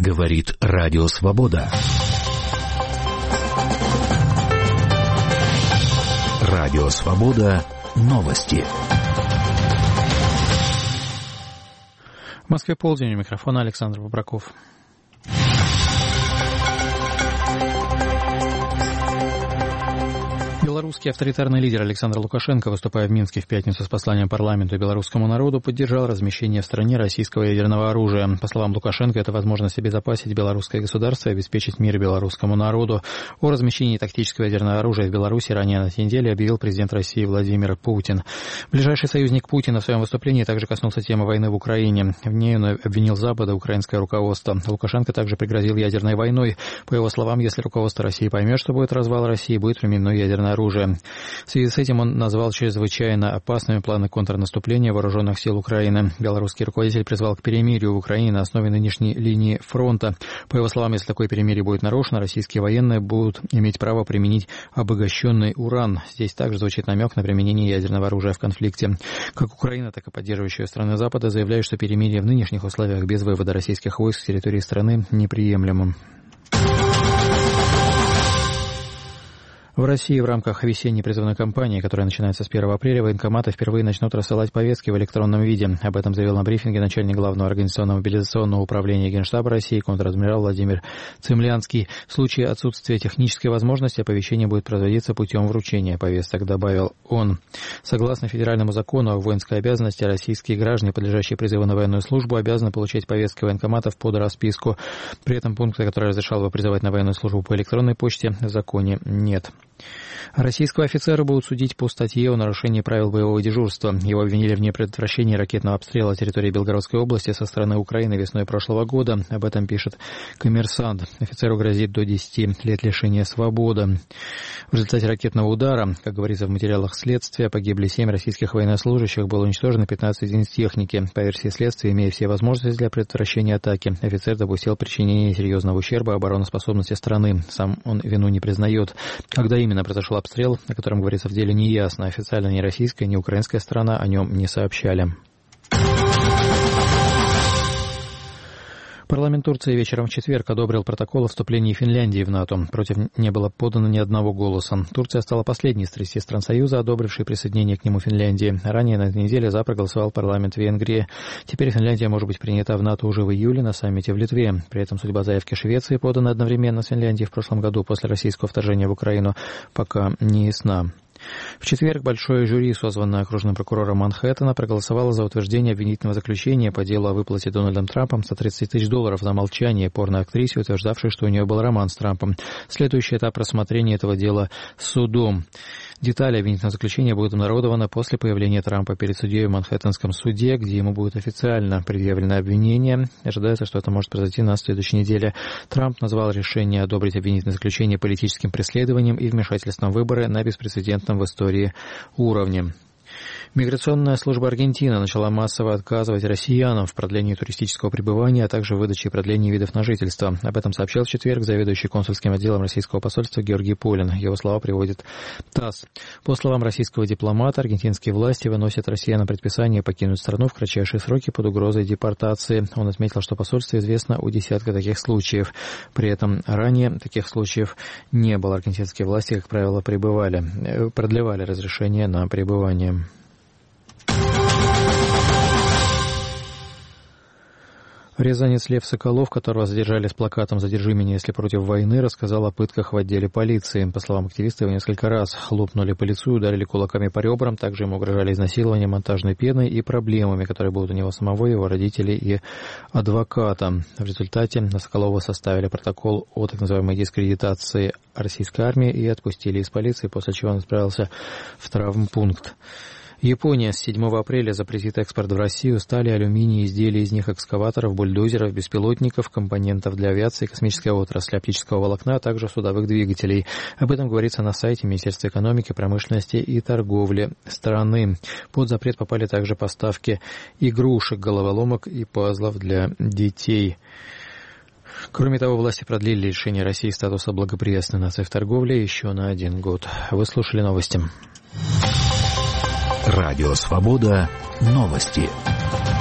Говорит Радио Свобода. Радио Свобода. Новости. В Москве полдень, у микрофона Александр Бобраков. Белорусский авторитарный лидер Александр Лукашенко, выступая в Минске в пятницу с посланием парламенту и белорусскому народу, поддержал размещение в стране российского ядерного оружия. По словам Лукашенко, это возможность обезопасить белорусское государство и обеспечить мир белорусскому народу. О размещении тактического ядерного оружия в Беларуси ранее на этой неделе объявил президент России Владимир Путин. Ближайший союзник Путина в своем выступлении также коснулся темы войны в Украине. В ней он обвинил Запад и украинское руководство. Лукашенко также пригрозил ядерной войной. По его словам, если руководство России поймет, что будет развал России, будет применено ядерное оружие. В связи с этим он назвал чрезвычайно опасными планы контрнаступления вооруженных сил Украины. Белорусский руководитель призвал к перемирию в Украине на основе нынешней линии фронта. По его словам, если такое перемирие будет нарушено, российские военные будут иметь право применить обогащенный уран. Здесь также звучит намек на применение ядерного оружия в конфликте. Как Украина, так и поддерживающие страны Запада заявляют, что перемирие в нынешних условиях без вывода российских войск с территории страны неприемлемо. В России в рамках весенней призывной кампании, которая начинается с 1 апреля, военкоматы впервые начнут рассылать повестки в электронном виде. Об этом заявил на брифинге начальник Главного организационного мобилизационного управления Генштаба России контр-адмирал Владимир Цымлянский. В случае отсутствия технической возможности оповещение будет производиться путем вручения повесток, добавил он. Согласно федеральному закону о воинской обязанности, российские граждане, подлежащие призыву на военную службу, обязаны получать повестки военкоматов под расписку. При этом пункта, который разрешал бы призывать на военную службу по электронной почте, в законе нет. Российского офицера будут судить по статье о нарушении правил боевого дежурства. Его обвинили в непредотвращении ракетного обстрела территории Белгородской области со стороны Украины весной прошлого года. Об этом пишет «Коммерсант». Офицеру грозит до 10 лет лишения свободы. В результате ракетного удара, как говорится в материалах следствия, погибли 7 российских военнослужащих, было уничтожено 15 единиц техники. По версии следствия, имея все возможности для предотвращения атаки, офицер допустил причинение серьезного ущерба обороноспособности страны. Сам он вину не признает. Когда именно произошел обстрел, о котором говорится в деле, не ясно. Официально ни российская, ни украинская сторона о нем не сообщали. Парламент Турции вечером в четверг одобрил протокол о вступлении Финляндии в НАТО. Против не было подано ни одного голоса. Турция стала последней из 30 стран Союза, одобрившей присоединение к нему Финляндии. Ранее на этой неделе за проголосовал парламент Венгрии. Теперь Финляндия может быть принята в НАТО уже в июле на саммите в Литве. При этом судьба заявки Швеции, поданной одновременно с Финляндией в прошлом году после российского вторжения в Украину, пока не ясна. В четверг большое жюри, созванное окружным прокурором Манхэттена, проголосовало за утверждение обвинительного заключения по делу о выплате Дональдом Трампом $130 тысяч за молчание порноактрисе, утверждавшей, что у нее был роман с Трампом. Следующий этап рассмотрения этого дела судом. Детали обвинительного заключения будут обнародованы после появления Трампа перед судьей в Манхэттенском суде, где ему будет официально предъявлено обвинение. Ожидается, что это может произойти на следующей неделе. Трамп назвал решение одобрить обвинительное заключение политическим преследованием и вмешательством в выборы на беспрецедентном в истории уровне. Миграционная служба Аргентины начала массово отказывать россиянам в продлении туристического пребывания, а также в выдаче и продлении видов на жительство. Об этом сообщил в четверг заведующий консульским отделом российского посольства Георгий Полин. Его слова приводит ТАСС. По словам российского дипломата, аргентинские власти выносят россиянам предписание покинуть страну в кратчайшие сроки под угрозой депортации. Он отметил, что посольству известно о десятке таких случаев. При этом ранее таких случаев не было. Аргентинские власти, как правило, продлевали разрешение на пребывание. Рязанец Лев Соколов, которого задержали с плакатом «Задержи меня, если против войны», рассказал о пытках в отделе полиции. По словам активиста, его несколько раз хлопнули по лицу, ударили кулаками по ребрам, также ему угрожали изнасилованием, монтажной пеной и проблемами, которые будут у него самого, его родителей и адвоката. В результате на Соколова составили протокол о так называемой дискредитации российской армии и отпустили из полиции, после чего он отправился в травмпункт. Япония с 7 апреля запретит экспорт в Россию стали, алюминия, изделий из них, экскаваторов, бульдозеров, беспилотников, компонентов для авиации, космической отрасли, оптического волокна, а также судовых двигателей. Об этом говорится на сайте Министерства экономики, промышленности и торговли страны. Под запрет попали также поставки игрушек, головоломок и пазлов для детей. Кроме того, власти продлили лишение России статуса благоприятной нации в торговле еще на 1 год. Вы слушали новости. Радио Свобода. Новости.